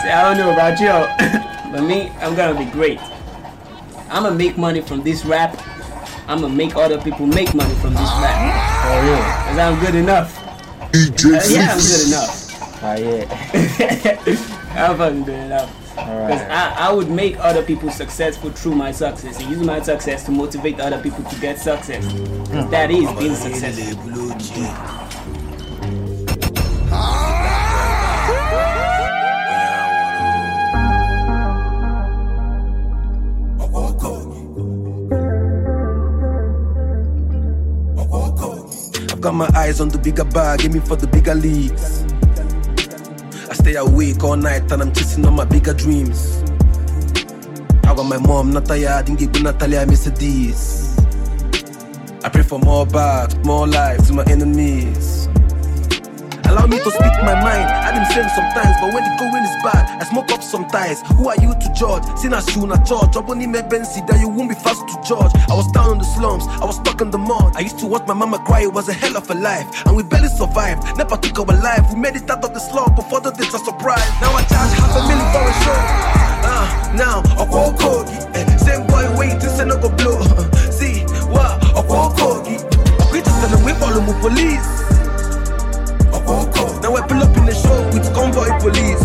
See, I don't know about you, but me, I'm gonna be great. I'm gonna make money from this rap. I'm gonna make other people make money from this rap. Oh yeah. Cause I'm good enough. Yeah, I'm good enough. Oh yeah. I'm fucking good enough. Because I would make other people successful through my success and use my success to motivate other people to get success. That is being successful. I've got my eyes on the bigger bag, aiming for the bigger leagues. I stay awake all night and I'm chasing on my bigger dreams. I got my mom Natalia, Dingy Natalia Mercedes. I pray for more bags, more lives to my enemies. Allow me to speak my mind. I didn't send sometimes, but when the going is bad, I smoke up sometimes. Who are you to judge? Sinners should not church. Only me Bensi that you won't be fast to judge. I was down in the slums, I was stuck in the mud. I used to watch my mama cry, it was a hell of a life. And we barely survived, never took our life. We made it out of the slum, but for the days a surprise. Now I charge $500,000 for a show. Now, a kogi. Same boy waiting, say no go blow. See, what? A kogi. We just tell them we follow the police. Now I pull up in the show with convoy police.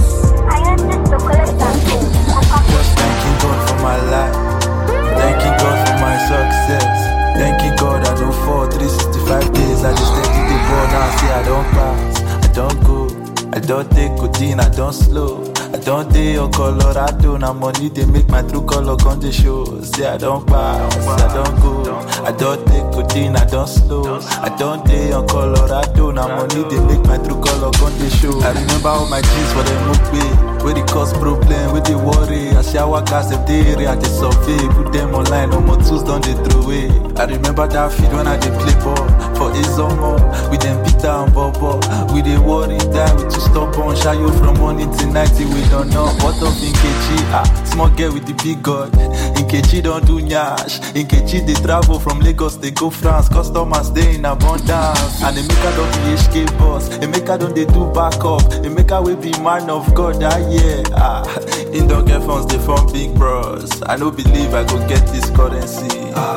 Just thanking God for my life, thanking God for my success, thanking God I don't fall 365 days. I just take the ball now, see I don't pass, I don't go, I don't take codeine, I don't slow, I don't day on Colorado. Now money they make my true color on the show. See I don't pass, I don't go, I don't take codeine, I don't slow, I don't day on Colorado. Now money they make my true color on the show. I remember all my G's for them mukbe, where they cause problem, where they worry. I shower gas if they area, I just survey, put them online, no more tools don't they throw away. I remember that feed when I did play ball for Izomo, with them Peter and Bobo. We they worry that we too stubborn, shy you from morning till night till we don't know. What of Nkechi? Small girl with the big God. Nkechi don't do nyash. Nkechi they travel from Lagos, they go France. Customers they in abundance. And Emeka don't be HK boss. Emeka don't they do back up. Emeka will be man of God that year. In don't get funds, they form big bros. I no believe I go get this currency.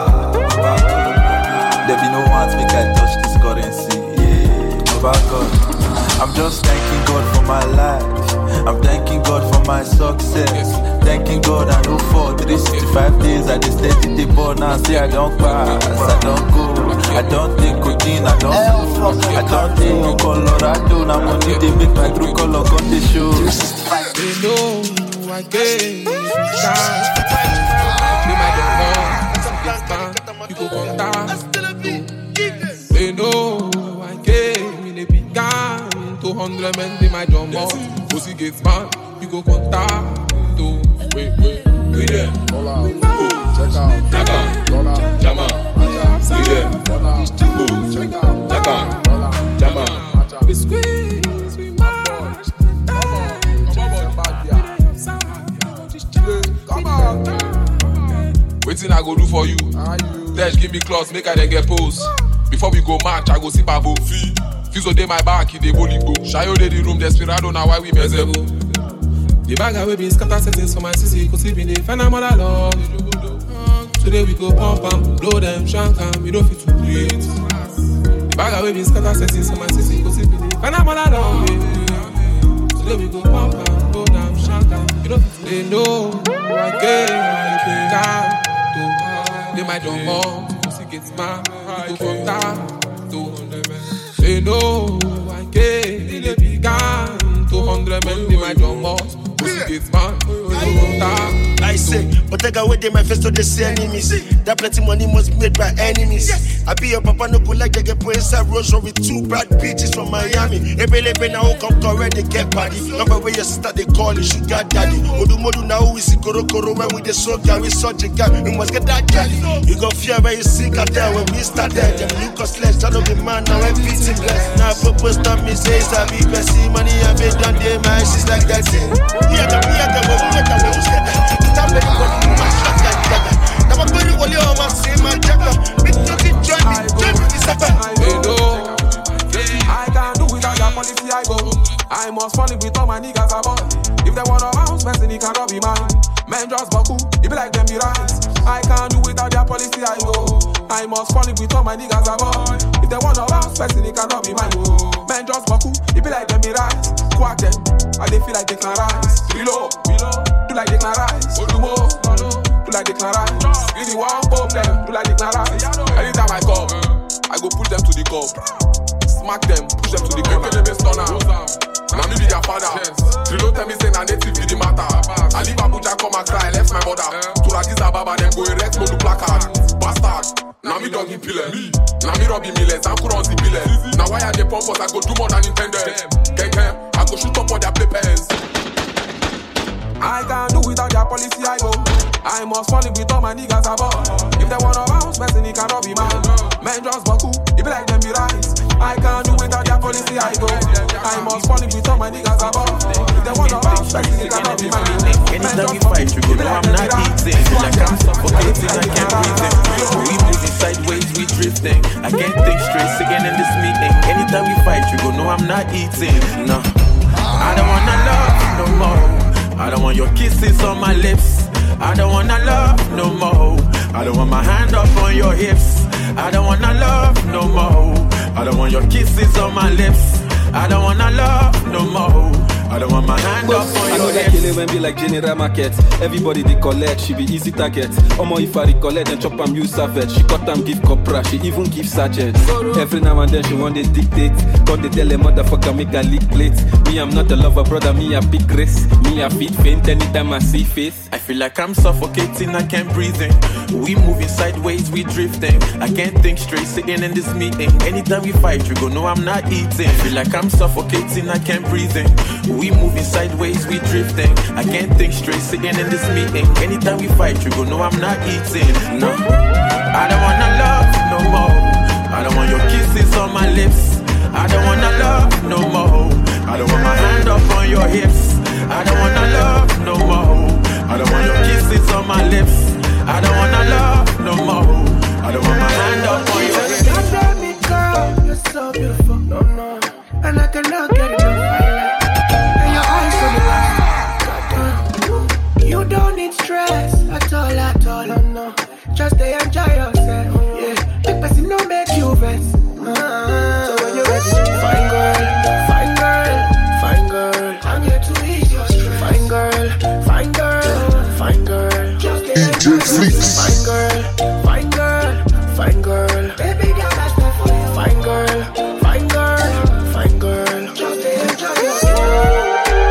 There be no one to make I touch this currency. Yeah, about God. I'm just thanking God for my life. I'm thanking God for my success. Thanking God I know for 365 days I just steady the ball now. Say I don't pass, I don't go, I don't take codeine, I don't slow, I don't take no Colorado. Now money they make my true color on the show. They know I gave time. They might don't know. You go contact. They know I gave me the big gun. 200 men, they might jump up. Pussy gets man, you go contact. Wait, we there. Check out. Jama, Jama, we there. Check out. Jama, we squeeze, we march. Come on. Waiting I go do for you. Dash give me clothes, make I then get pose. Before we go match, I go see Babo. Fizo dey my back, he dey bolingo. Shayo dey the room, desperado, now why we miserable. The bag away been scatter settings for my city, cause he been dey find a mother love. Today we go pump and blow them, shank and we don't fit to breathe. The bag away been scatter settings for my city, cause he been dey find a mother love. Today we go pump and blow them, shank and we don't fit to breathe. They know I came, they might don't want, cause he gets mad, we go from that to they know I came, they began 200 men, they might jump out. Pussy gets man, I say, but I got away my face so they see enemies. That plenty money must be made by enemies. I be your papa no go like they get put inside Rose with 2 bad bitches from Miami. Ebele now come correct they get party. Number where your sister they call it sugar daddy. Modu now we see koro when we the soldier we such a guy. We must get that guy. You go fear when you see cartel when we start there. Them Lucas less, I don't be man now I'm beating glass. Now propose to me say I be messy money I made down there my she's like that. We are the I can't do without your policy, I go. I must follow with all my niggas are boy. If they wanna bounce, person, it cannot be mine. Men just buckle, it be like them be right. I can't do without their policy, I go. I must fall in with all my niggas are boy. If they wanna bounce, person, it cannot be mine. Men just buckle, it be like them be right. Quack them, and they feel like they can rise. Reload, do like they can rise. Do like they can rise. Really want pop them, do like they can rise. Anytime I come, I go push them to the cup. Smack them, push them to the cup. They be stunner. Now me be their father. Reload tell me say na native be the matter. I leave Abuja come and cry, left my mother. To Addis Ababa them go erect no do placard. Bastard. Now me doggy pillar. Now me Robbie Millers and Kuron the pillar. Now why are they pump us? I go do more than intended. I go shoot up all their papers. I can't do without their policy, I go. I must fall in with all my niggas above. If they wanna bounce, person, it cannot be mine. Men just buckle, it be like them be right. I can't do without their policy, I go. I must fall in with all my niggas above. If they wanna bounce, person, it cannot be mine. Anytime we fight, you go know I'm not eating. Feel like I'm suffocating, I can't breathe in. We moving sideways, we drifting. I can't think straight, again in this meeting. Anytime we fight, you go know I'm not eating. No, I don't wanna love no more. I don't want your kisses on my lips. I don't wanna love no more. I don't want my hand up on your hips. I don't wanna love no more. I don't want your kisses on my lips. I don't wanna love no more. I don't want my hand up on your hips. I know that killing when be like general market. Everybody they collect, she be easy target. Omo if I recollect, then chop am use savage. She cut am give copra, she even give sergeant. Every now and then she want to dictate. God they tell a motherfucker make a leak plate. Me I'm not a lover brother, me a big grace. Me a feet faint anytime I see face. I feel like I'm suffocating, I can't breathe in. We moving sideways, we drifting. I can't think straight, sitting in this meeting. Anytime we fight, you go know I'm not eating. Feel like I'm suffocating, I can't breathe in. We moving sideways, we drifting. I can't think straight, sitting in this meeting. Anytime we fight, you go know I'm not eating. No, I don't wanna love no more. I don't want your kisses on my lips. I don't wanna love no more. I don't want my hand up on your hips. I don't wanna love no more. I don't want your kisses on my lips. I don't wanna love no more. I don't want my hand up on your hips. Don't let me go, you're so beautiful, no, no. And I cannot get enough, I like. And your eyes so relaxed, goddamn. You don't need stress, at all, no, no. Just stay enjoy yourself, yeah. Big person no make you vex. So when you're ready, fine girl, fine girl, fine girl. I'm here to ease your stress. Fine girl, fine girl, fine girl. Just stay enjoy yourself. Fine girl, fine girl, fine girl. Baby girl, that's not for you. Fine girl, fine girl, fine girl. Just stay enjoy yourself.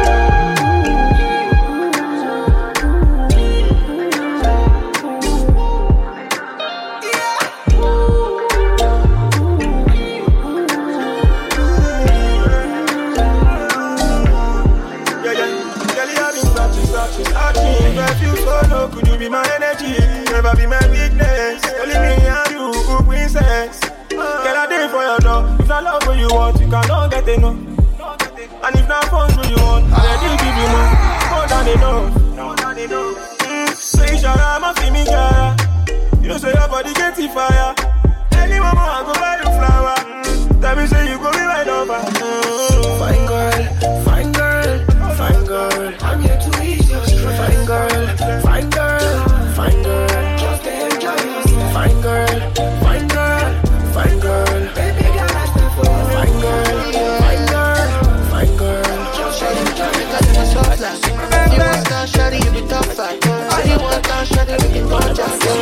Could you be my energy? Never be my weakness. Only me and you, princess. Girl, I did for your door. If not love what you want, you cannot get enough. And if not fun what you want, I did give you more than enough. So you shall have my feeling, girl. You say your body get fire. Any mama I go buy you flower. Tell me say you go be my lover. Fine girl, fine girl, fine girl. I'm here to ease your stress. Fine girl, fine girl, fine girl. Just enjoy yourself. Fine girl, fine girl, fine girl. Baby girl, that's not for you. Fine girl, fine girl, fine girl. Just enjoy yourself. It's a soft life. You want to shut it, you be tough fight. You want to shut it, you be tough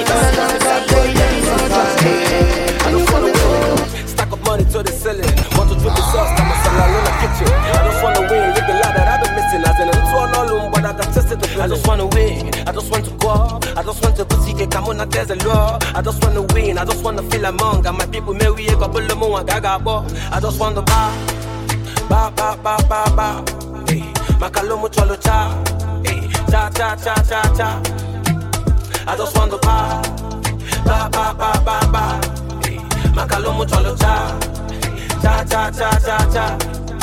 I don't wanna win. Stack up money to the ceiling. Want to drip the sauce, got my salad in the kitchen. I just wanna win, live the life that I've been missing. As in a two all room, but I got tested the I just wanna win, I just want to go up. I just want to pussy get come on, there's a law. I just wanna win, I just wanna feel among. And my people may we a couple of more gaga bo. I just want to ba. Hey, Makalomo cholo cha. Hey, cha. I just want to ba. Hey, Makalomo cholo cha. Cha.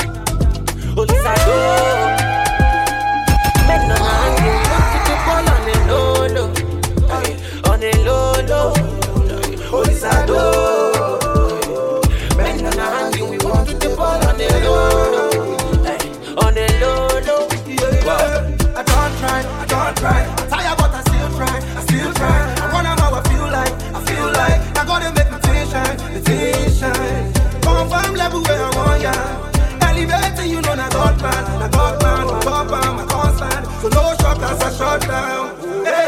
Olisado. Make no hand, you put the ball on the low, on the low. Olisado. Make no hand, you want to the ball on the low, on the low. try. I'm tired, but I still try. I run out how I feel like. I gotta make the thing shine. Confirm level where I want ya. Elevating, you know, I got man, my constant. So no shot as I shut down. Hey,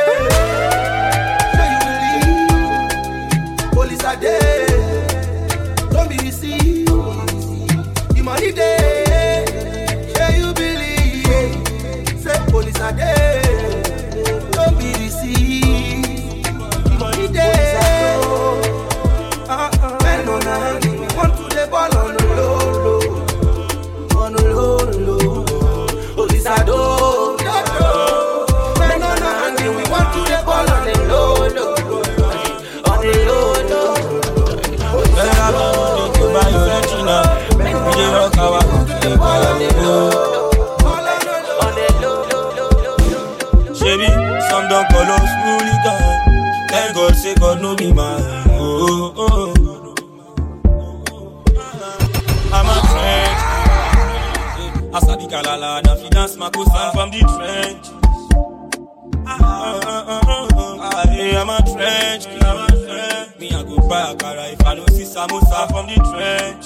so you believe? Police are there. Don't be deceived. The money there. Say you believe. Say police are there. Don't be deceived. The money there. Men on a want to the ball on the low. Police are dope. Men on a we want to the ball on the low. On the low. Baby, some don't call us hooligan. Thank God, say God no be man. I'm a trench. Asadi kalala, na fi dance makosa from the trench. I'm a trench. Me I go buy a car if I no see samosa from the trench.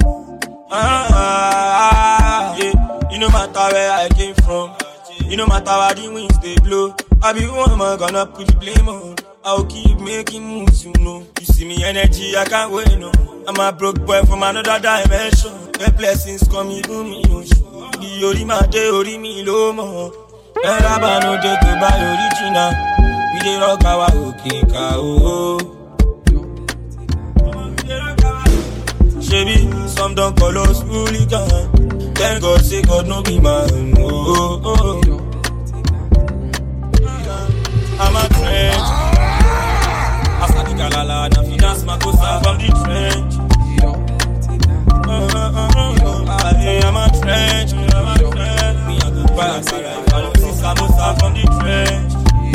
Yeah. You no matter where I came from, you no matter where the winds they blow, I be one man gonna put the blame on. I'll keep making moves, you know. You see me energy, I can't wait, no. I'm a broke boy from another dimension. The blessings come even me, no. The ori ma de ori mi lo mo. Eraba no de to buy original. We dey rock our okika oh. Baby, some don't call us hooligan. Thank God, say God no be man. I'm a trench. Asadi kalala, na finance makosa from the trench. I'm a trench. Me a go buy a car, I don't see samosa from the trench.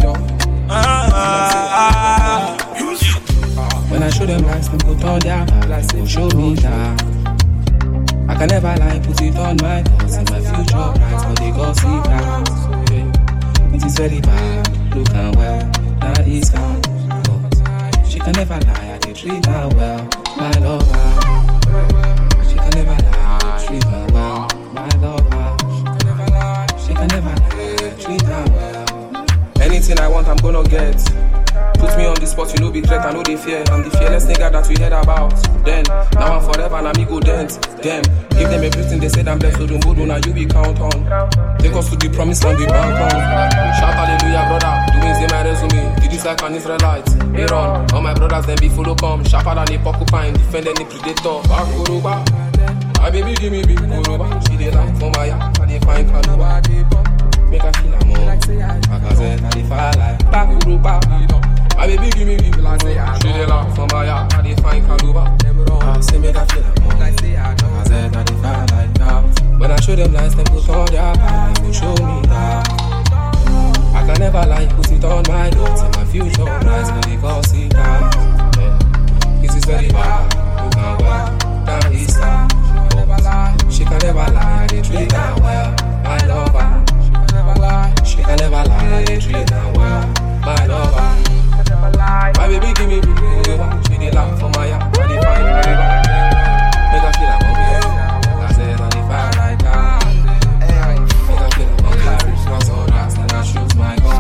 When I show them lies, them put on their lies, they show me that I can never lie, put it on my cause and my future bright, but they go see that it is very bad, look and well, that is hard, but she can never lie, I did treat her well, my lover. She can never lie, I treat her well, my lover. She can never lie, I treat her well. Anything I want, I'm gonna get. Put me on the spot, you know be threat, I know they fear. I'm the fearless nigga that we heard about. Then, now I'm forever, and me go dent. Them, give them everything they said I'm blessed, so don't go do, now you be count on. Take us to the promised land, we bank on. Shout hallelujah, brother, doing say my resume. Did this like an Israelite, they run. All my brothers, then be follow come. Sharper than a porcupine, defend any predator. Back Kuruba, my baby give me big Kuruba. She dey like for my yard, I dey find Kaluba. Make her feel I'm on, like I said, I dey fire like back Kuruba. My baby give me big like say I dey laugh for my yard, I dey find Kaluba. I say make her feel I'm on, like I said, I dey fire like that. When I show them lies, them put on their eyes, they show me that I can never lie, put it on my notes and my future rise, but they can't see that. This is very bad, you can well, that is that. She can never lie, I dey treat her well, my lover. She can never lie, I dey treat her well, my lover. My baby give me big over, she dey laugh for my yard, I dey find her river. Make her feel I'm okay, I said I dey fire like that. Make her feel I'm okay, cause all that, and I shoot my gun.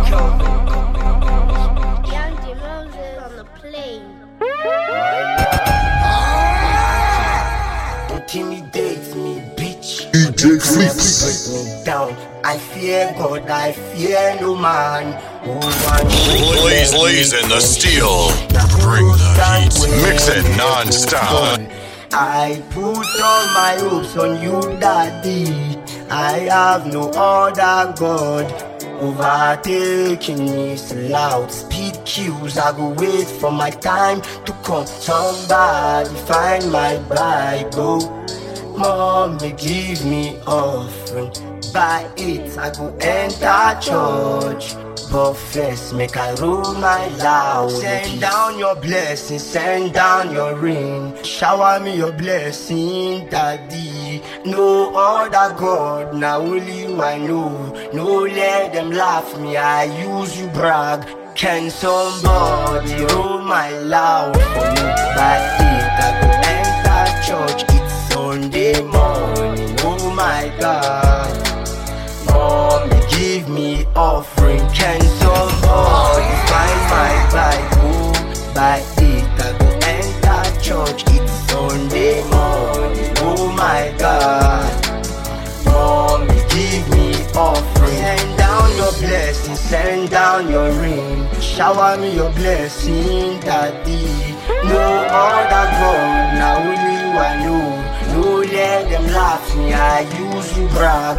Young Moses on the plane. Intimidate me, bitch. DJ Fleeks. Break me down. I fear God, I fear no man. Blazing the steel. Bring the heat. Mix it non-stop. I put all my hopes on you, daddy. I have no other God. Overtaking is loud. Speed queues, I go wait for my time to come. Somebody find my Bible. Mommy give me offering. By it, I go enter church. But first, make I roll my loud. Send down your blessings, send down your rain. Shower me your blessing, daddy. No other God, now only you I know. No let them laugh me, I use you brag. Can somebody roll my loud for me? By 8 I go enter church, it's Sunday morning. Oh my God, mommy give me offering. Can somebody find my Bible? By 8 I go enter church, it's Sunday morning. Oh my God, mommy give me offering. Send down your blessing, send down your ring. Shower me your blessing, daddy. No other God, now only you I know. No let them laugh me, I use you brag.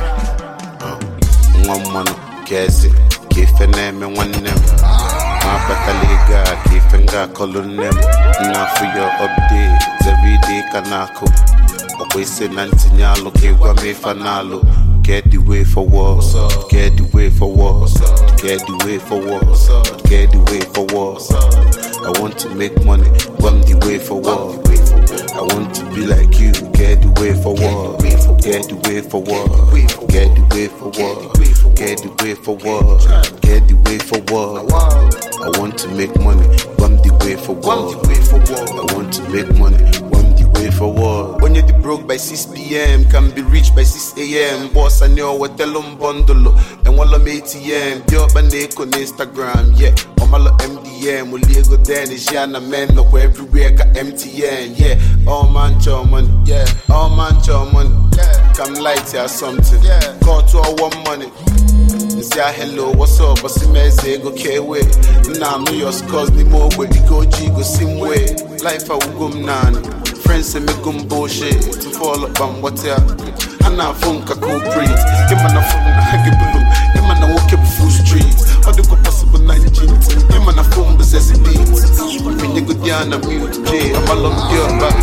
One kesi, kife neme one name. Mapataliga, kife nga kolonem. Now for your updates, every day kanako. Always say nantinyalo, kiwa me fanalo. Get the way for war, get the way for war, get the way for war, get the way for war. I want to make money, I'm the way for war. I want to be like you, get the way for war, get the way for war, get the way for war, get the way for war, get the way for war. I want to make money, I'm the way for war. I want to make money, I'm the way for war. When you're broke by 6 p.m, can be reached by 6 a.m. Boss, I know what tell them bundle. Then while I'm ATM, the up and they on Instagram, yeah. I'm all MDM, we'll go then it's Yana men, no everywhere got MTN, yeah. All man, your money, yeah. All man, your money, yeah. Come light here something, yeah. Call to our one money. Say hello, what's up? But see me say go K-way. Now I'm New York's cause me more with the go G go same way. Life I will go nani. Friends say me gum bullshit. To fall up on what ya. And now phone ka go breathe. Give man a phone na hagi blue. Give man a walk up full streets. All the go possible 9 jeans. Give man a phone possess it beats. When you go down a mute J. I'm a long girl back.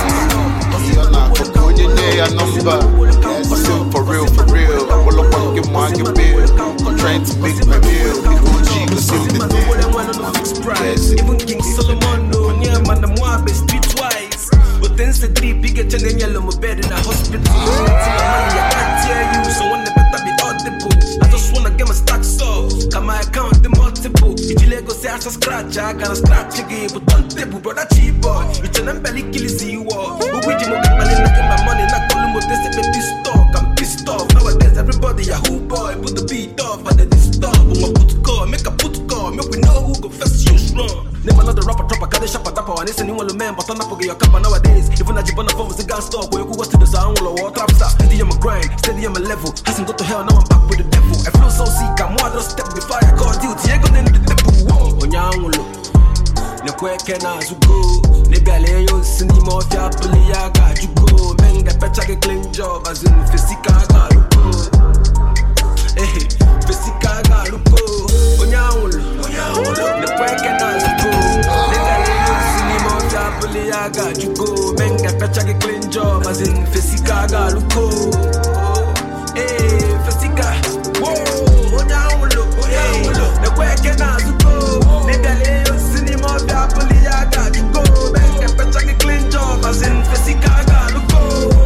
You're not for going in there a number. For real, for real. All I want get my get bill. I'm trying to make my meal. The OG go see the deal. Even King Solomon no near man I'm one streetwise. But then the 3 bigger than yellow my bed in a hospital. I can't tell you, so one better be audible. I just wanna get my stacks up. Got my account the multiple. If you let go say I should scratch, I gotta scratch again. But don't table, brother cheap boy. It's an belly kill is you war. But we just make my money, not calling what they say be pissed off. I'm pissed off. Nowadays everybody a who boy. Put the beat off and then this stuff. When I put call, make a put call. Make we know who go first you strong. Name another rapper, trapper, got a shop at Dapper. And it's a new one man, but I'm not forget your cup nowadays. Even a Japan phone was a gun stop. Where you go to the sound, or trap star. Steady on my grind, steady on my level. Hasn't got to hell, now I'm back with the devil. I feel so sick, I'm one step before I call duty. I got into the devil. Whoa, on your no quick and as you go. Negale, you see me more happily. I got you go. Men get better, get clean job as in physical. I got you go. Hey, physical, I got you go. On your no quick and as you go. Negale, you see me more happily. I got you go. Men get better, get clean job as in physical. I got you go. Hey, physical. Whoa, on your no quick and as you go. Negale, you see me more happily. I got you go. Men get better, get clean job as in physical. I got you go.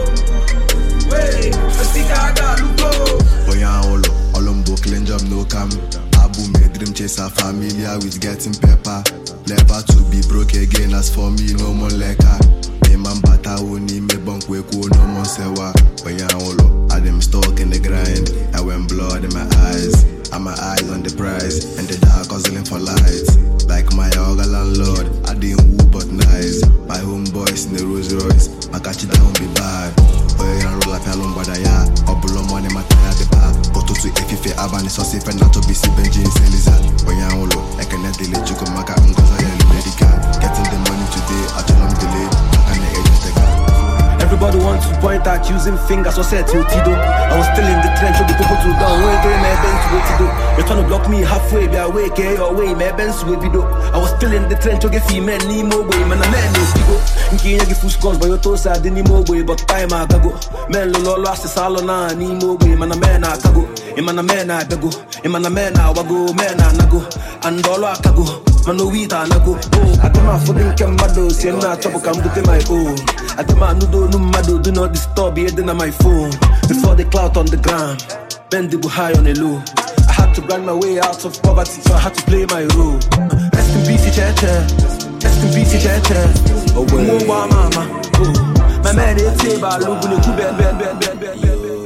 Hey, physical. I got you go. Olombo clean job no cam. Abu me dream chaser familiar with getting pepper. Never to be broke again as for me no more lekker. Me man bata woni me bunk we ko no more sewa. I them stuck in the grind. I went blood in my eyes. And my eyes on the prize. And the dark hustling for lights. Like my yoga landlord, I didn't woo but nice. My homeboys in the Rolls Royce. I catch it down be bad. Boy, I roll up along by the yard. Up below money, my tire the bar. But to if you feel abandoned, so safe and not to be sipping jeans and lizard. When you're all I cannot delay you come back and cause I am medical. Getting the money today, I don't know delay. I can't agent the car. Everybody wants to point out using fingers or set to Tido. I was still in the trench with the people to down. We're doing bend to what to do. You're trying to block me halfway, be away, get your way, my bend to video. I was still in the trench, to get female, need more way, man, a man is go. In Kenya, get full scores, but your toes are the more way, but time I go. Man, Lolo lost the salon, need more way, man, a man, I go. Man, a man, I go. Man, a man, I go, man, I go. And all I go. Man, no wheat, I go. Oh, I do my fooding, come mado, see, I'm not trouble, come to my own. I do my no mado, do not disturb, here, then on my phone. Before the clout on the ground, bend the high on the low. I had to grind my way out of poverty, so I had to play my role. Rest in peace, Cheche. Rest in peace, Cheche. Oh, well, mama. Oh, my man, it's a bar, look, bed.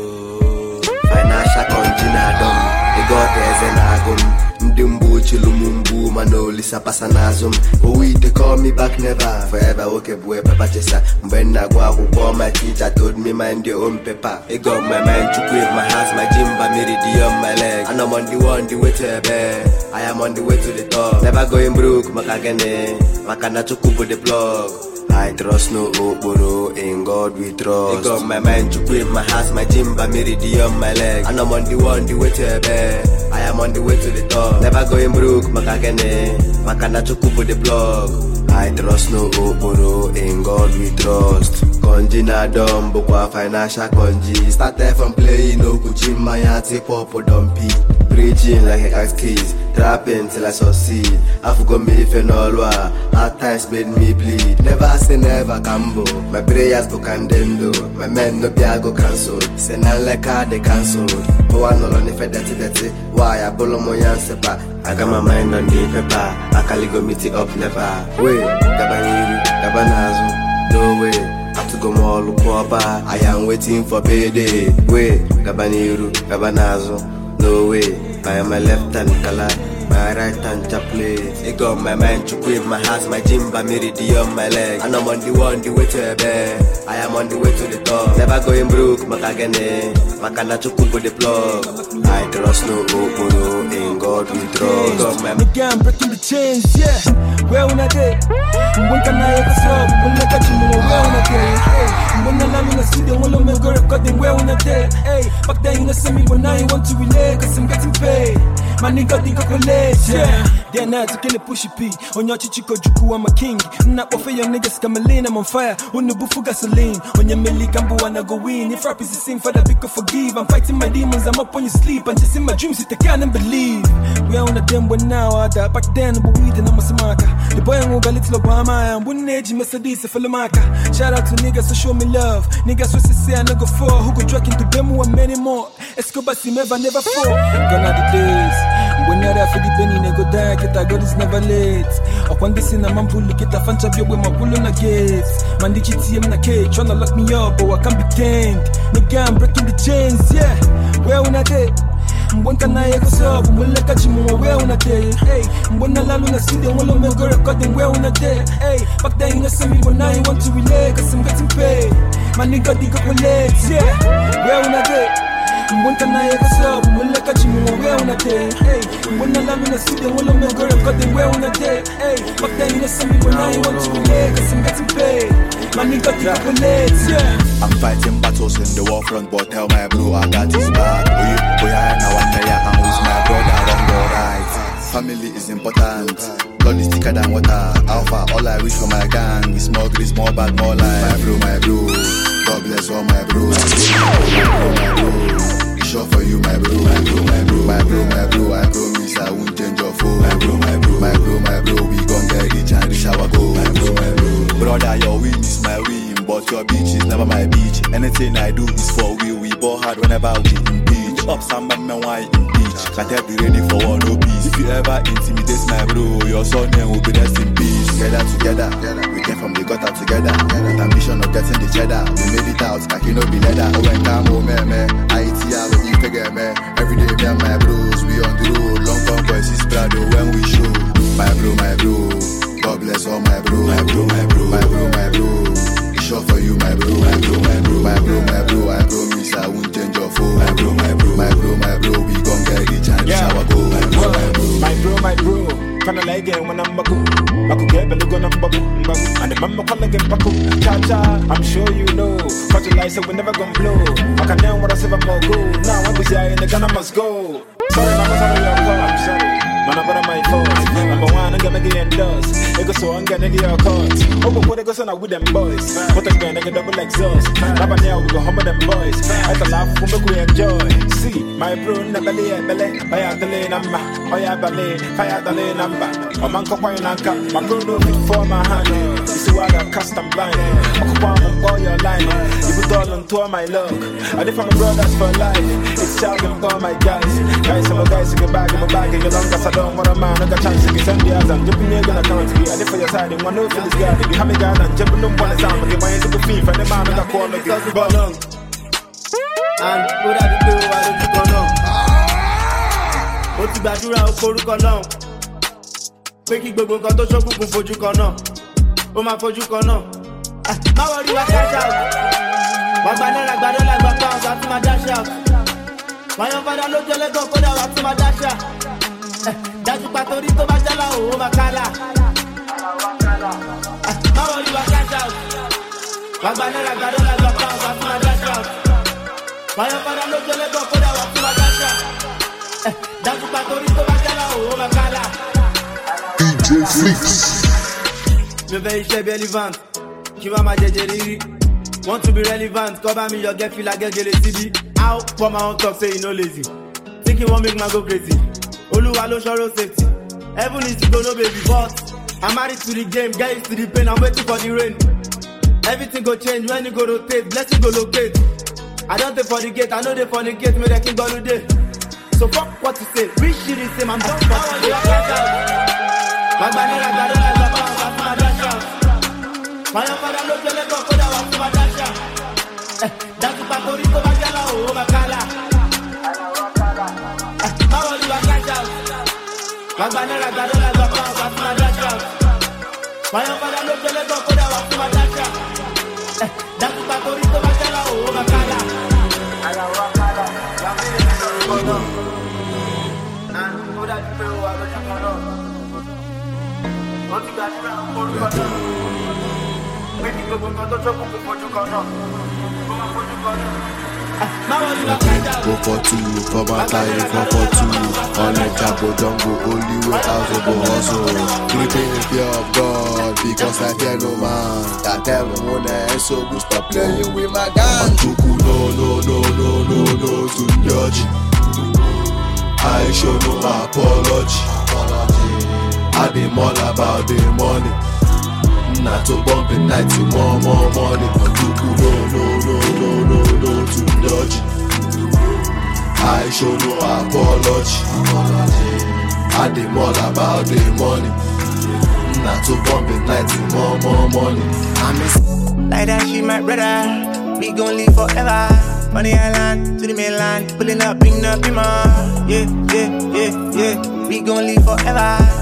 Financial conjunadum, the God is an agum. Mdumbu chilumumbu manoli sapasanazum. Oh, they call me back never. Forever okay boy papa chesa. When I go out, my teacher told me mind your own paper. It got my mind to grave my house, my gym, my meridian, my leg. And I'm on the way to a bed. I am on the way to the top. Never going broke, makagene. Makana chukubu the plug. I trust no Oboro, in God we trust. I got my mind to quit my house, my gym, my meridian, my leg. And I'm on the way to a bed. I am on the way to the top. Never going broke, makagene. Makana chukubu the plug. I trust no Oboro, in God we trust. Konji na dom, bokwa financial konji. Started from playing no kuchim, my auntie popo dumpy. Preaching like a axe keys, trapping till I succeed. I forgot me fenolwa, hard times made me bleed. Never say never cambo, my prayers go condemned. My men no be I go cancelled. Say none like how they cancelled. Oh I no lonely for dirty. Why I bolo mo yansepa? I got my mind on the paper. I can't go meet it up never. Wait, Gabaniru, Gabanazo, no way. Have to go more look over. I am waiting for payday. Wait, Gabaniru, Gabanazo. No way, I am my left hand color, my right hand chaplet. It got my mind to quit my house, my gym, my meridian, my leg. And I'm on the way to a bed. I am on the way to the top. Never going broke, makagene. Makana chukubu the plug. I trust no Oboro, in God we trust. Got my nigga, I'm breaking the chains, yeah. Where when I did? When can I ever stop? When I catch you, where when I did? When I let me see the one of my girl recording, where when I did? Hey, back then you know see me when I want to relate, cause I'm getting paid. My nigga think I collect, yeah. They're not to kill a pushy P. On your chichiko juku, I'm a king. Not for your niggas camelin, I'm on fire. On the bufu gasoline. On your milli gambo, wanna go win. If rap is the same, Father, we could forgive. I'm fighting my demons, I'm up on your sleep. I'm just in my dreams, if they can't believe. We're on the damn one now, back then, but we didn't know Masamaka. The boy who got little Obama, and one age, Mercedes, a Philamaka. Shout out to niggas who show me love. Niggas who say I never fall. Who go track into them and many more. Escobar, never fall. Gone are the days. When you're there for the penny, they go die, get a God is never late. Up on this in a man pull, get a fan champion with my pull on the gates. Man, the GTM in a cage, tryna lock me up, but I can't be tamed. Nigga, I'm breaking the chains, yeah. Where when I did? When can I ever stop? When I catch you, where when I did? Hey, when I land on the city, when I'm go recording, where when I did? Hey, back then you know see me when I want to relate, cause I'm getting paid. My nigga, dig up legs, yeah. Where when I did? When can I ever stop? When I catch you, where when I did? Hey, when I land on the city, when I'm go recording, where when I did? Hey, back then you know see me when I want to relate, cause I'm getting paid. My nigga, dig up legs, yeah. I'm fighting battles in the war front, but tell my bro I got his back. We are now one day, and who's my brother on the right. Family is important. God is thicker than water. Alpha, all I wish for my gang is more grace, more bad, more life. My bro, God bless all my bros. My bro, it's sure for you, my bro. My bro, I promise I won't change your phone. My bro, we gon' get rich and reach our goal. My bro, brother, your win is my win, but your beach is never my beach. Anything I do is for we ball hard whenever we in beach. Up some man, why in beach? Can't be ready for war, no peace. If you ever intimidate my bro, your son name will be rest in peace. Together, we came from the gutter together. With ambition of getting the cheddar, we made it out, like you know be leather. Oh, when come home, man, ITR with you figure, man. Every day, me and my bros, we on the road. Long time boys is proud when we show. My bro, God bless all my bro. My bro, it's sure for you, my bro. My bro, I promise I won't change your phone. My bro, we gon' get rich and reach our goal. My bro, kinda like it when I'm back. I could get belly gun and bubble. And the mama call again back. Cha-cha, I'm sure you know. Fertilizer we never gon' blow. I can down what I say I'm gonna go. Now I'm busy in the gun, I must go. Sorry, man, what's on your car? I'm sorry. Man, I'm better my fault. Number one, I'm gonna get endorsed. They go so I'm gonna get your cards. Oh, but what they go so now with them boys? What they gonna get double exhaust? Now we go humble them boys. I can laugh for me, we enjoy. See, my bro, never lay, belly. I have the lane, I'm back. I have the lane, I have the lane, I'm back. I'm on Copain and Cap. My bro, no fit for my hand. You see why I custom blind. I'm Copain, all your line. You put all on tour, my love. I did for my brothers for life. It's child and all my guys. Guys, I'm a guys, get back in my bag. You're long as I don't want a man. I got chance to get some years. I'm jumping here, gonna count to you. I did for your side. And one over this guy. If you have me guys, I'm jumping on one time. I get my hands up a fee for the man. I got quality. Because we ball on. And what I do, I don't do no. What's the badura of Korukono? Making Bobo Kato Shoku for Jukono. Oh, my for Jukono. How are you? I cash out. My banana, I don't like my pounds after my dash out. My own father looked at go for the after my dash out. That's what I told oh, my color. How are you? I cash out. My banana, I don't like my pounds after my dash out. My own father looked at go for the after my dash out. That's what I told oh, my color. DJ Flix. Me very relevant. Kiva ma jejeriri. Want to be relevant? Cover me your get feel like get TV. Out for my own talk say you no lazy. Think you won't make man go crazy. Oluwa lo shoro safety. Heaven is to go no baby but I'm married to the game, get used to the pain. I'm waiting for the rain. Everything go change when you go rotate. Blessing go locate. I don't take for the gate. I know they for the gate. Me they can go today. So fuck what you say. Rich shit is same. I'm done for the my banana got a lot of my dash out. My father look at go for the my dash out. That's what I told you to oh, my color. How are you? I cash out. My banana got a lot of my dash out. My father look at go for the my dash out. That's what I told you to oh, my color. And what I do, I don't know. Go for two, for my time, go for two. On the Chapo Jungle, only way out of the hustle. Creeping in fear of God, because I fear no man. That devil won't end, so we stop playing with my gun. No, to judge. I show no apology. I be all about the money. Not to bump it night to more money. No, to dodge. I show no apology. I be all about the money. Not to bump it night to more money. I miss like that she my brother. We gon' live forever. Money island to the mainland. Pulling up, bring up him on. Yeah. We gon' live forever.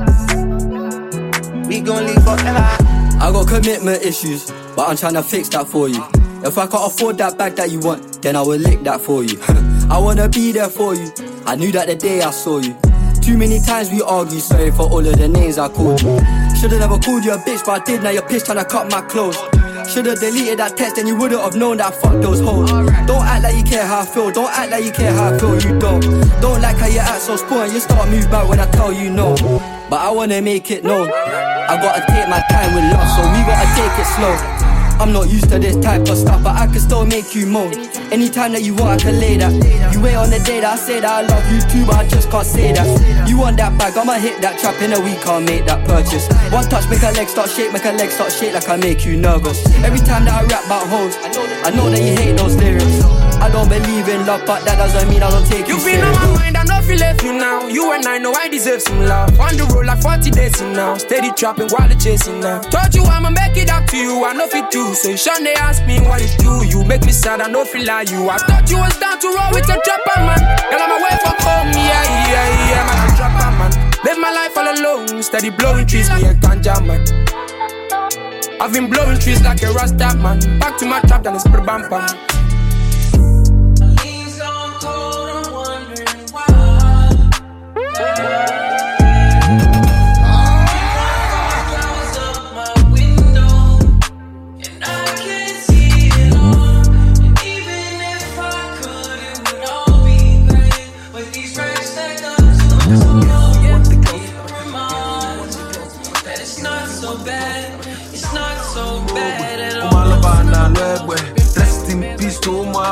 We gon' live forever. I got commitment issues, but I'm tryna fix that for you. If I can't afford that bag that you want, then I will lick that for you. I wanna be there for you. I knew that the day I saw you. Too many times we argue, sorry for all of the names I called you. Should've never called you a bitch, but I did, now you're pissed tryna cut my clothes. Should've deleted that text, then you wouldn't have known that I fucked those hoes. Don't act like you care how I feel, don't act like you care how I feel, you don't. Don't like how you act so spoiled, you start move back when I tell you no. But I wanna make it known, I gotta take my time with love, so we gotta take it slow. I'm not used to this type of stuff, but I can still make you moan. Anytime that you want, I can lay that. You wait on the day that I say that I love you too, but I just can't say that. You want that bag, I'ma hit that trap in a week, I'll make that purchase. One touch, make a leg start shake, make a leg start shake like I make you nervous. Every time that I rap about hoes, I know that you hate those lyrics. I don't believe in love, but that doesn't mean I don't take you serious. You've been on my mind, I know if you left you now. You and I know I deserve some love. On the road like 40 days from now. Steady trapping while the chasing now. Told you I'ma make it up to you, I know if it do. So you shouldn't ask me what it do. You make me sad, I know if it lie you. I thought you was down to roll with a trapper man. Girl, I'm away from home, yeah, man, I'm trapper man. Live my life all alone, steady blowing trees, me a ganja man. I've been blowing trees like a Rasta man. Back to my trap, then it's pretty bam bam. These rays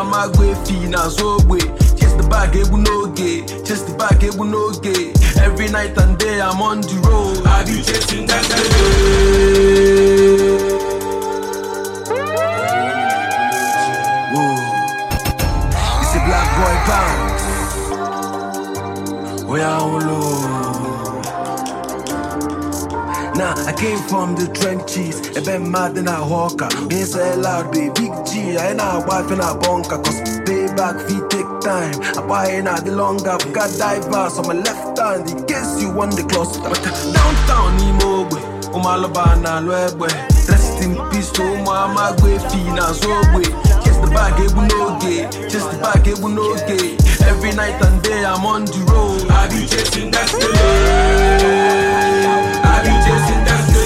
my way, fina so way. Chase the bag, it will no gay. Chase the bag, it will no gay. Every night and day I'm on the road. I be chasing that day. It's a black boy bounce. We are all low. Nah, I came from the trenches. I been mad in a hawker. Been so loud, baby. Big G. I ain't a wife in a bunker. Cause payback fee take time. I buy in the longer. I've got divers on my left hand. In case you want the cluster. But downtown, Imogwe. Umalabana, Lwebwe. Rest in peace to my way. Fina, so way. Kiss the bag, it will no gay. Just the bag, it will no gay. Every night and day I'm on the road. I be chasing that day. I be chasing that day.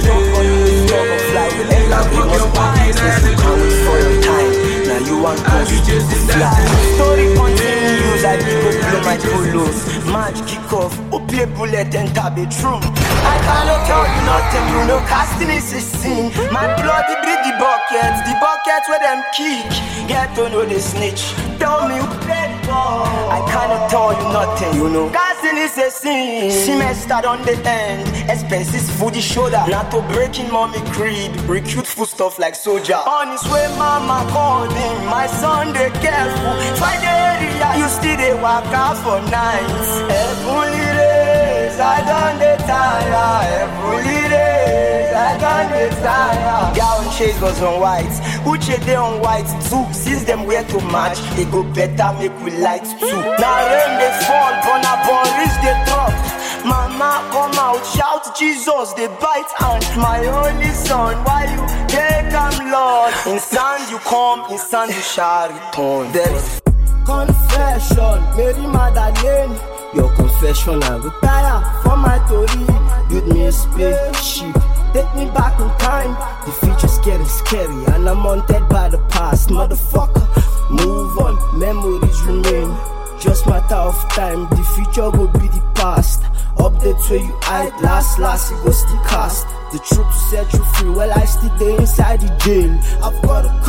Now you want to fly. Story continues, I pick up blow my polos. Match kick off, up your bullet and tab it true. I cannot tell you nothing, you know casting is a sin. My bloody breed the buckets where them kick. Get to know the snitch, tell me who played ball. I cannot tell you nothing, you know casting is a sin. Semester on the end, expenses for the shoulder. Not to breaking mommy crib, recruit food stuff like soldier. On his way mama called him, my son they careful. Find the area, you still they walk out for nights. Every days, I done the tire. Every days, I done the tire. Gown chase was on white, Uche they on white too. Since them wear to match, they go better make we light too. Now rain they fall, burn a ball, reach the top. Mama come out, shout Jesus, they bite and my only son, why you take them Lord? In sand you come, in sand you shall return. There is confession, Mary Magdalene. Your confession, I go tire for my story. Build me a spaceship, take me back in time. The future's getting scary and I'm haunted by the past. Motherfucker, move on, memories remain. Just matter of time, the future will be the past. Updates where you hide, last, it goes the cast. The truth to set you free, well I still there inside the jail. I've got a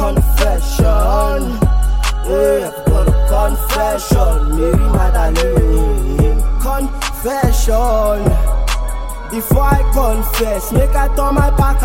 confession. Yeah, I've got a confession. Mary Magdalene. Confession. Before I confess, make I turn my back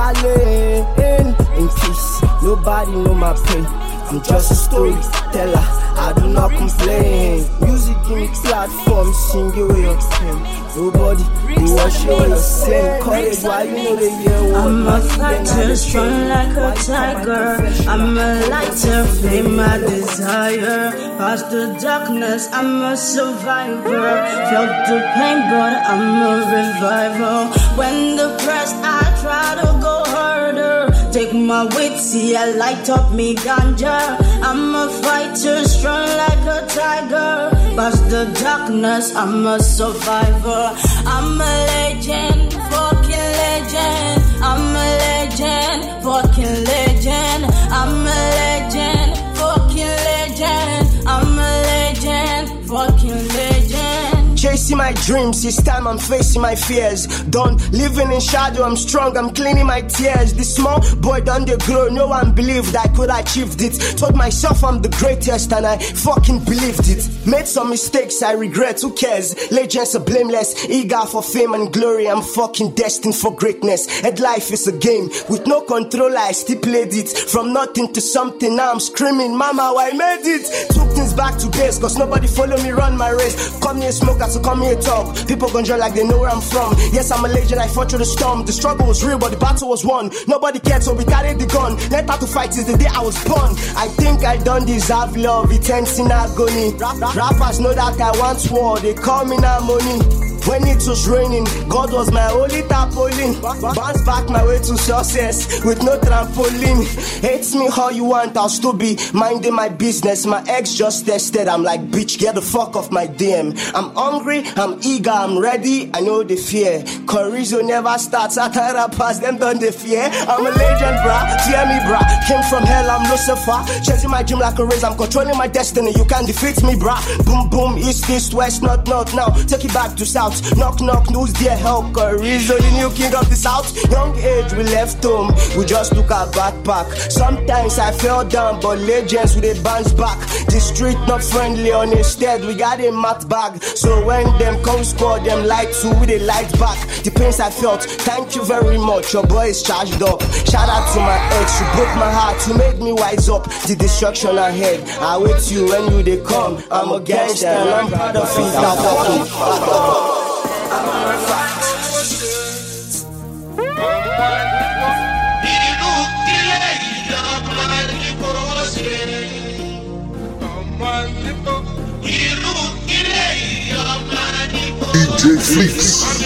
alone. In peace, nobody know my pain. I'm just a storyteller, I do not complain. Music give me platform, sing away your pain. Nobody, you wash your sin. Courage, why you know the year. I'm a fighter, strong like a tiger. I'm a lighter, flame my desire. Past the darkness, I'm a survivor. Felt the pain, but I'm a revival. When depressed, I try to go harder. Take my weight, see I light up me ganja. I'm a fighter, strong like a tiger. Past the darkness, I'm a survivor. I'm a legend, fucking legend. I'm a legend, fucking legend. I'm a legend, fucking legend. I'm a legend, fucking legend. Chasing my dreams, it's time I'm facing my fears. Done living in shadow, I'm strong, I'm cleaning my tears. This small boy done the grow, no one believed I could achieve it. Told myself I'm the greatest and I fucking believed it. Made some mistakes, I regret, who cares? Legends are blameless, eager for fame and glory. I'm fucking destined for greatness. And life is a game, with no controller I still played it. From nothing to something, now I'm screaming, mama, I made it. Took things back to base, cause nobody follow me run my race. Come here smoke, so come here talk. People gon' join like they know where I'm from. Yes, I'm a legend, I fought through the storm. The struggle was real, but the battle was won. Nobody cared, so we carried the gun. Learned how to fight since the day I was born. I think I don't deserve love, it ends in agony. Rappers know that I want war, they call me now money. When it was raining, God was my only tarpaulin. Bounce back my way to success with no trampoline. Hates me how you want, I'll still be minding my business. My ex just tested, I'm like, bitch, get the fuck off my DM. I'm hungry, I'm eager, I'm ready, I know the fear. Chorizo never starts, I can't rappers, them done the fear. I'm a legend, brah, fear me, brah. Came from hell, I'm Lucifer. Chasing my dream like a race, I'm controlling my destiny. You can't defeat me, brah. Boom, boom, east, west, north, now. Take it back to south. out. Knock knock, who's there? Help, Rizzo, the new king of the south. Young age, we left home, we just took our backpack. Sometimes I fell down, but legends with a bounce back. The street not friendly, on instead we got a mat bag. So when them come score, them light to with a light back. The pains I felt, thank you very much, your boy is charged up. Shout out to my ex, you broke my heart, you made me wise up. The destruction ahead, I wait you when you they come. I'm a gangster and I'm proud of it. DJ Fleeks.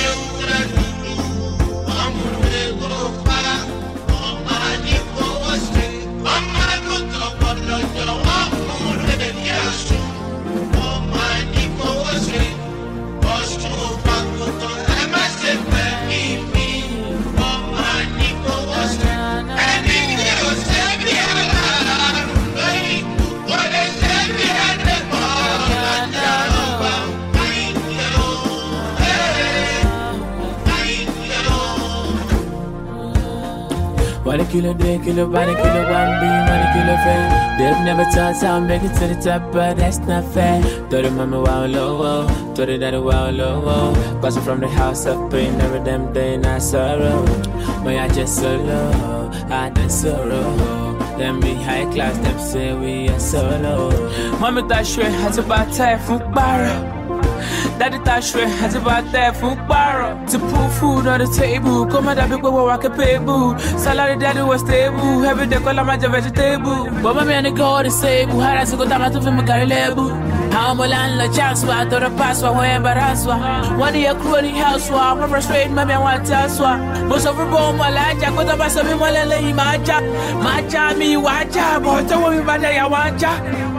Wanna kill a day, kill a body, kill a one beam, wanna kill a friend. They've never thought I'll make it to the top, but that's not fair. Thought it mama wow low, thought it daddy wow low. Cause from the house of pain, every damn day not sorrow. But I just solo, I done sorrow. Them be high class, them say we are solo. Mama that shit has about time for barrel. Daddy that shit has about that for barrel. To put food on the table, come on that big boy walk a payable. Salary daddy was stable, every day call my vegetable. But mommy and the girl the same, how does it go down to film a carry label? How am I landlord chance for I thought a password when embarrassed one. One year crony house war, my frustrated mommy and one task war. Most of her bone my life, I got about some more than my job. My job, me, watch out, but tell me about that, I want ya.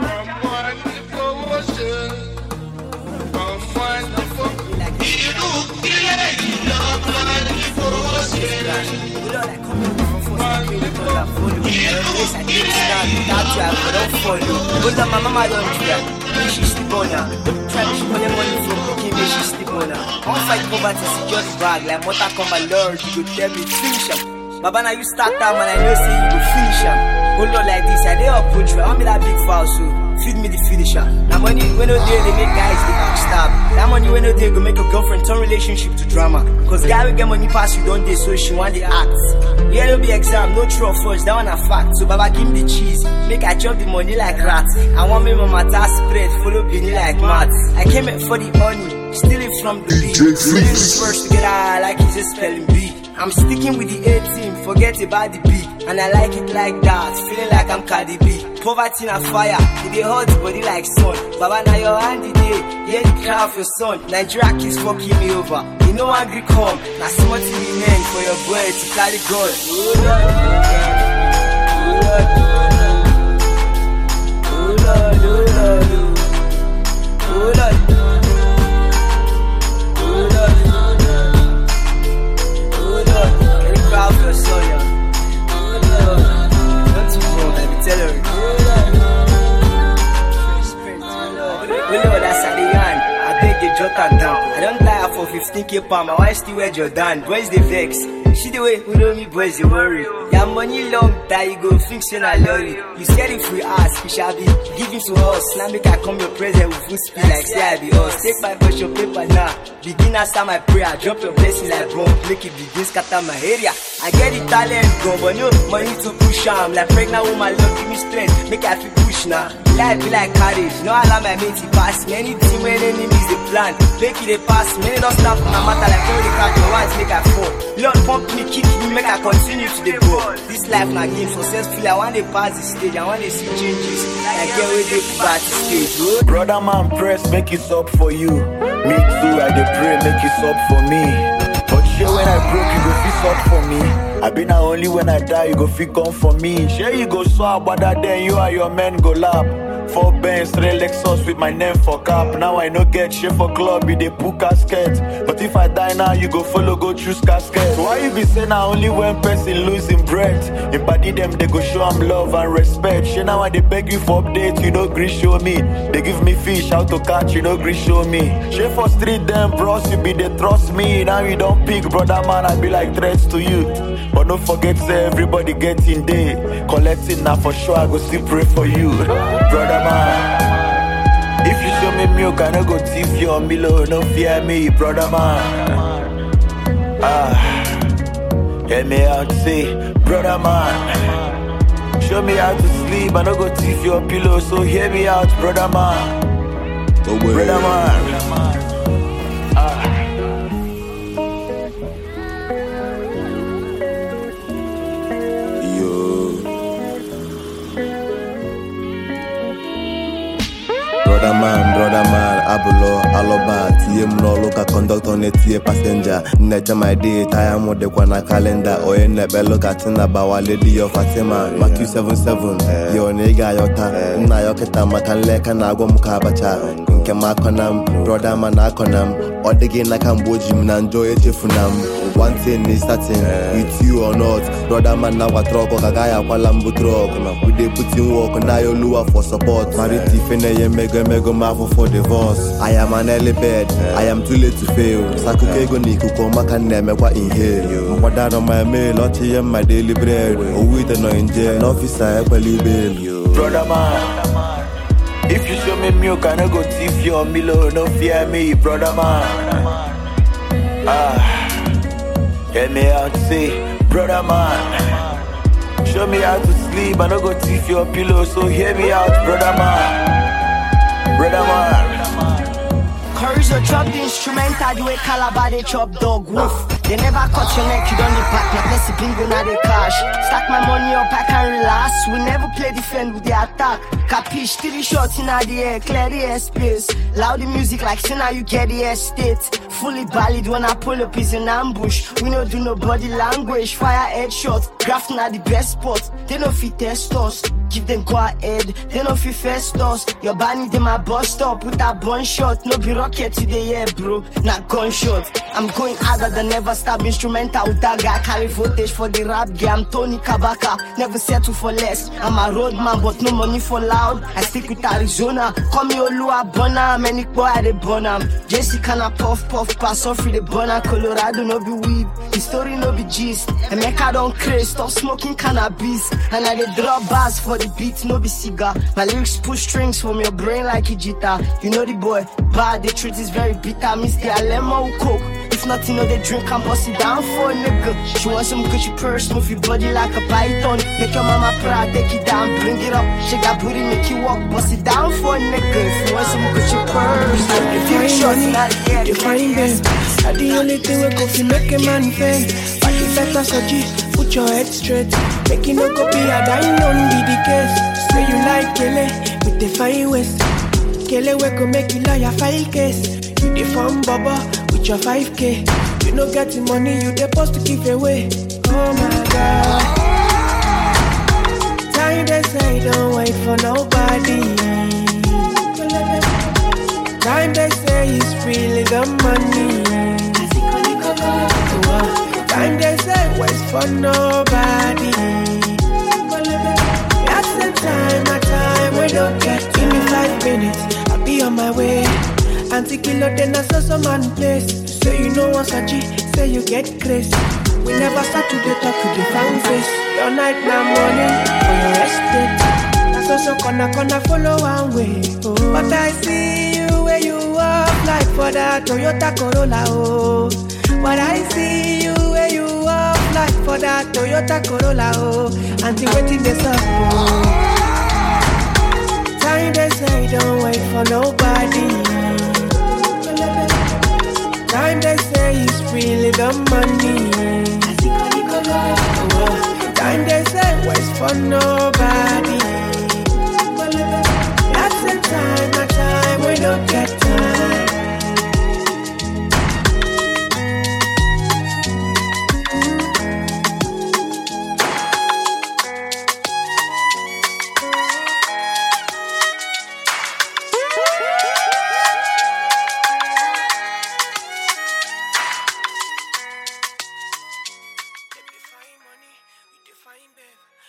My mama don't do that. She sleep on her. Try to put them money from cooking, make she sleep on her. I won't fight poverty, secure the bag. Like Mota come my lord, you go tell me finish her. Baba, now you start that man, I know say you go finish her. Hold on like this, I dey up coach, I want me that big foul, so feed me the finisher. Now money when no day they make guys they backstab. That money when no day go make your girlfriend turn relationship to drama. Cause guy will get money pass you don't day, so she want the act. Yeah, no be exam, no true or false, that one a fact. So Baba give me the cheese, make I chop the money like rats. I want me mama task spread, follow Benny like mad. I came in for the money, steal it from the beat. Stealing the first to get high like he's just spelling B. I'm sticking with the A team, forget about the B. And I like it like that, feeling like I'm Cardi B. Poverty in a fire, it dey hot body like sun. Baba now your hand it dey, hear the cry of your son. Nigeria keeps fucking me over, you know angry come. Now somebody remain for your boy to carry God. Oh Lord, oh Lord, oh Lord, oh Lord, oh Lord, oh Lord, get the cry of your son, yeah. Not too wrong, let me tell her. Lord, that's a Leon. I beg the Jordan down. I don't die for 15k pound. My wife still wear Jordan. Boys they vex. She the way who know me, boys they worry. Your money long that you go fix in a lorry. You scared if we ask, we shall be giving to us. Now make I come your present with full speed like say I be us. Take my brush your paper now. Begin answer my prayer. Drop your blessing like bomb. Make it begin scatter my area. I get the talent gone, but no money to push am. Like pregnant woman, love give me strength. Make I feel push now. Life be like carriage. No allow my mate to pass me. Anything when enemies they plan, make it they pass me. Don't stop for my matter like when they catch your once make I fall. Lord pump me, kick me, make I continue to the go. This life na game successful. I want to pass the stage. I want to see changes. I get where they back the stage. Brother man, press make it up for you. Me too, I dey pray make it up for me. But sure when I broke, you go fix up for me. I be not only when I die, you go feel come for me. Sure you go swap, but that then you and your men go lap. 4 Benz, 3 Lexus with my name for cap. Now I no get shit for club, be the book casket. But if I die now, you go follow, go choose casket. Why you be saying now only one person losing breath? In body them, they go show them love and respect. Shit now I they beg you for update, you know gree show me. They give me fish, how to catch, you know gree show me. Shit for street them, bros, you be they trust me. Now you don't pick, brother man, I be like threats to you. But don't forget, say everybody getting day. Collecting now for sure, I go still pray for you. Brother man, if you show me milk, I no go thief your Milo, no fear me, brother man. Hear me out, say, brother man. Show me how to sleep, I no go thief your pillow, so hear me out, brother man. Brother man. Brother man, abulo, aloba, TM no loka conductor ne tie passenger. Nete my day, tire mo de kwa na calendar. Oye nebe loka tina bawa lady of Fatima. Maki 77, yo nega yota. Na yoketa makanleka na agwa mukabacha. Nke makonam, brother man akonam. Odege na kamboji mna enjoy chefunam. One thing is certain, with you or not. Brother man na watroko kagaya kwa lambu trok. We dey put in work na yo lua for support. Mariti fene ye mega mafo for divorce. I am an early bed, I am too late to fail. Sakukego ni kukoma kan neme kwa inhale. Mwadad on my mail, ochi yem my daily bread. Owite no in jail, officer equally bail. Brother man, if you show me milk, I no go thief your Milo, no fear me, brother man. Hear me out, say, brother man. Show me how to sleep, I no go thief your pillow, so hear me out, brother man. Brother man. Courage or drop the instrumental, the way Calabar they chop dog wolf. They never cut your neck, you don't need back. Now bless the bingo, now they cash. Stack my money up, I can relax. We never play defend with the attack. Capiche, 3 shots in the air, clear the airspace. Loud the music like say now you get the estate. Fully valid when I pull up is an ambush. We no do no body language, fire headshot. Grafting at the best spot. They no fit test us. Give them go ahead, they no fit first us. Your body them a bust stop with that bun shot. No be rocket today, yeah, bro. Not gunshot. I'm going harder than ever. Stab instrumental with that guy. Carry voltage for the rap game. I'm Tony Kabaka. Never settle for less. I'm a road man, but no money for loud. I stick with Arizona. Call me Olua Bona. Many boy at the Bonham. Jesse kinda puff, pass off with the Bona. Colorado no be weed. The story no be gist. And make I don't craze. Stop smoking cannabis. And I dey drop bars for the beat, no be cigar. My lyrics push strings from your brain like a guitar. You know the boy, bad, the truth is very bitter. Miss the Alema who coke. If not, you know they drink and bust it down for a nigga. She wants some Gucci purse, move your body like a python. Make your mama proud, take it down, bring it up. Shake that booty, make you walk, bust it down for a nigga. If you want some Gucci purse, you find them. That's the only thing we go fi make a man fail. Party better so G, put your head straight. Make it no copy, I die on be the case. Say you like Kele, with the fine waist. Kele we go make you lawyer file case. You the fun baba, with your 5K. You no get the money, you the supposed to give away. Oh my God. Time they say don't wait for nobody. Time they say it's really the money. Time they say waits for nobody. That's the time, my time we don't get. Give me 5 minutes, I'll be on my way. Anti-killer then I saw some man place. Say you know what's a G, say you get crazy. We never start to the talk with the fan face. Your night, now morning, for your estate. That's also gonna follow one way. Oh. But I see you where you walk like for that Toyota Corolla, oh. But I see you where you walk like for that Toyota Corolla, oh. Until waiting this up, oh. Time they say don't wait for nobody. Time they say it's really the money. Time they say waits for nobody.